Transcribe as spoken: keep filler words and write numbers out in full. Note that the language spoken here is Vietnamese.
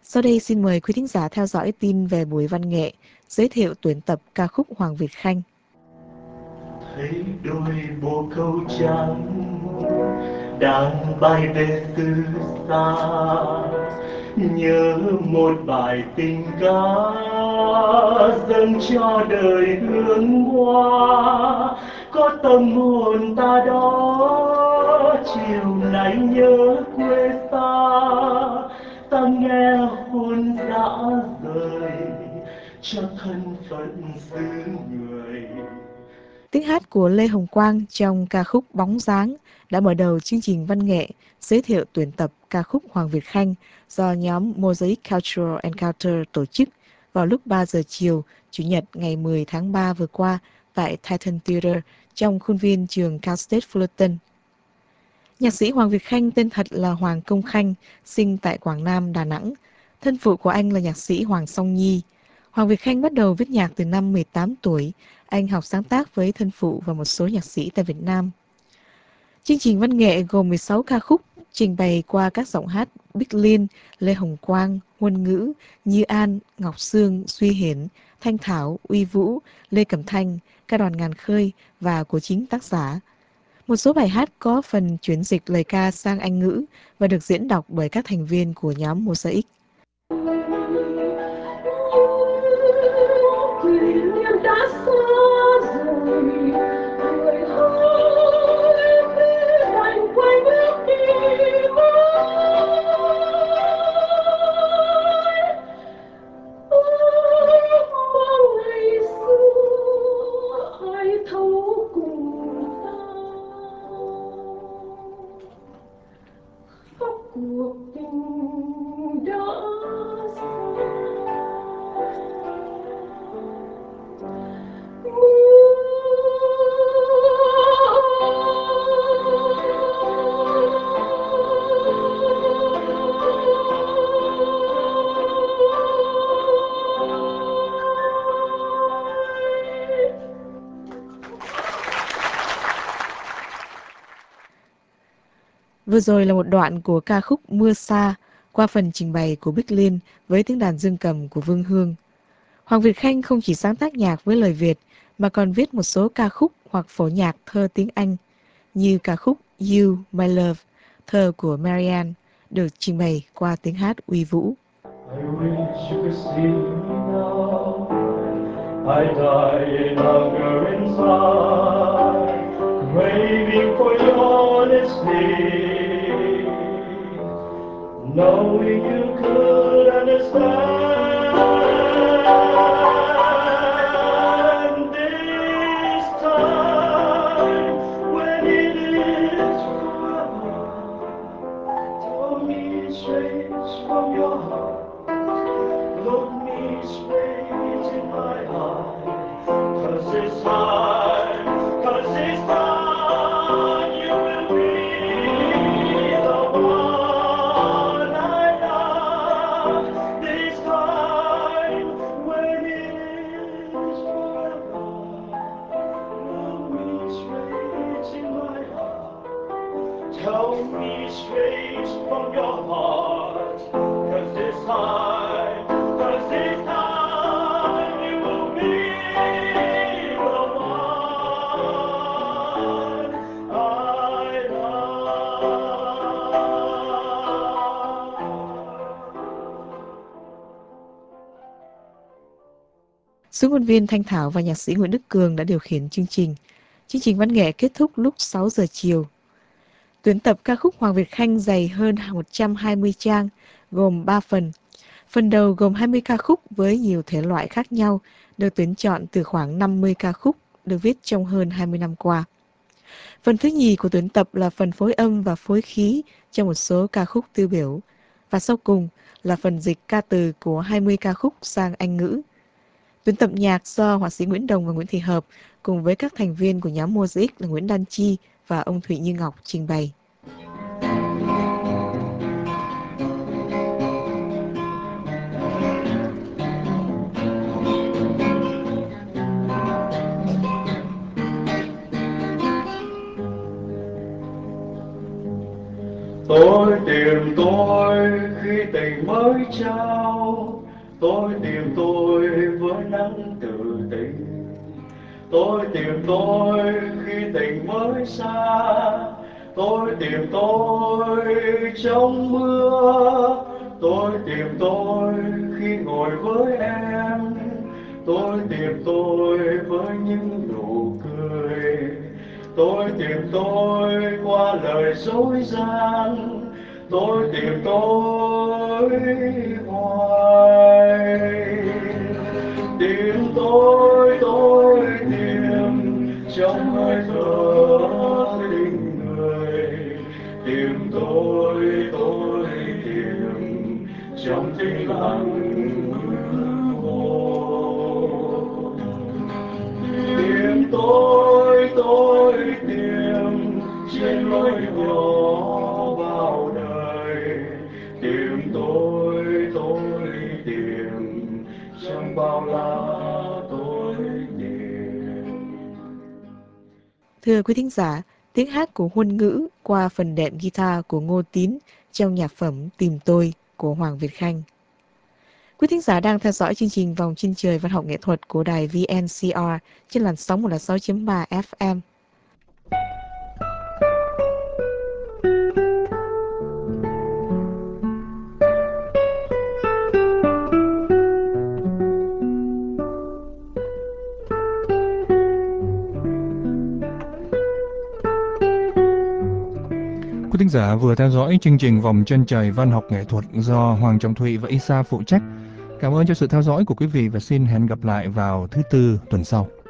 Sau đây xin mời quý thính giả theo dõi tin về buổi văn nghệ giới thiệu tuyển tập ca khúc Hoàng Việt Khanh. Thấy đôi bồ câu trắng đang bay về từ xa, nhớ một bài tình ca dâng cho đời hương hoa. Có tâm hồn ta đó chiều nay nhớ quê xa, ta nghe hôn dã rời cho thân phận xứ người. Tiếng hát của Lê Hồng Quang trong ca khúc Bóng Dáng đã mở đầu chương trình văn nghệ giới thiệu tuyển tập ca khúc Hoàng Việt Khanh do nhóm Mosaic Cultural Encounter tổ chức vào lúc ba giờ chiều Chủ nhật ngày mười tháng ba vừa qua tại Titan Theatre trong khuôn viên trường Cal State Fullerton. Nhạc sĩ Hoàng Việt Khanh tên thật là Hoàng Công Khanh, sinh tại Quảng Nam, Đà Nẵng. Thân phụ của anh là nhạc sĩ Hoàng Song Nhi. Hoàng Việt Khanh bắt đầu viết nhạc từ năm mười tám tuổi. Anh học sáng tác với thân phụ và một số nhạc sĩ tại Việt Nam. Chương trình văn nghệ gồm mười sáu ca khúc trình bày qua các giọng hát Bích Liên, Lê Hồng Quang, Huân Ngữ, Như An, Ngọc Sương, Duy Hiển, Thanh Thảo, Uy Vũ, Lê Cẩm Thanh, ca đoàn Ngàn Khơi và của chính tác giả. Một số bài hát có phần chuyển dịch lời ca sang Anh ngữ và được diễn đọc bởi các thành viên của nhóm Mosaic. Cuộc tình đã Vừa rồi là một đoạn của ca khúc Mưa Sa qua phần trình bày của Bích Liên với tiếng đàn dương cầm của Vương Hương. Hoàng Việt Khanh không chỉ sáng tác nhạc với lời Việt mà còn viết một số ca khúc hoặc phổ nhạc thơ tiếng Anh như ca khúc You, My Love, thơ của Marianne, được trình bày qua tiếng hát uy vũ. I wish you could see me now. I die in hunger inside, craving for your honesty, knowing you could understand this time when it is forever. Tell me straight from your heart. Look me straight in my eyes, 'cause this time, 'cause this time you will be the one I love. This time when it is forever, look me straight in my eyes. Tell me straight from your heart, 'cause this time, 'cause this time you will be the one I love. Số ngôn viên Thanh Thảo và nhạc sĩ Nguyễn Đức Cường đã điều khiển chương trình. Chương trình văn nghệ kết thúc lúc sáu giờ chiều. Tuyển tập ca khúc Hoàng Việt Khanh dày hơn một trăm hai mươi trang, gồm ba phần. Phần đầu gồm hai mươi ca khúc với nhiều thể loại khác nhau, được tuyển chọn từ khoảng năm mươi ca khúc được viết trong hơn hai mươi năm qua. Phần thứ nhì của tuyển tập là phần phối âm và phối khí cho một số ca khúc tiêu biểu. Và sau cùng là phần dịch ca từ của hai mươi ca khúc sang Anh ngữ. Tuyển tập nhạc do họa sĩ Nguyễn Đồng và Nguyễn Thị Hợp cùng với các thành viên của nhóm Mosaic là Nguyễn Đan Chi và ông Thụy Như Ngọc trình bày. Tôi tìm tôi khi tình mới trao, tôi tìm tôi với nắng từ tình. Tôi tìm tôi khi tình mới xa, tôi tìm tôi trong mưa, tôi tìm tôi khi ngồi với em, tôi tìm tôi với những nụ cười, tôi tìm tôi qua lời dối gian, tôi tìm tôi hoài. Tìm tôi tôi tìm trong hơi thở tình người, tìm tôi tôi tìm trong tĩnh lặng hư vô. Tìm tôi tôi tìm trên lối nhỏ bao đời, tìm tôi tôi tìm trong bao la tôi tìm. Thưa quý thính giả, tiếng hát của Huân Ngữ qua phần đệm guitar của Ngô Tín trong nhạc phẩm Tìm Tôi của Hoàng Việt Khanh. Quý thính giả đang theo dõi chương trình Vòng Trên Trời Văn học Nghệ thuật của đài vê en xê rờ trên làn sóng một không sáu chấm ba ép em. Quý thính giả vừa theo dõi chương trình Vòng Chân Trời Văn học Nghệ thuật do Hoàng Trọng Thụy và Isa phụ trách. Cảm ơn cho sự theo dõi của quý vị và xin hẹn gặp lại vào thứ tư tuần sau.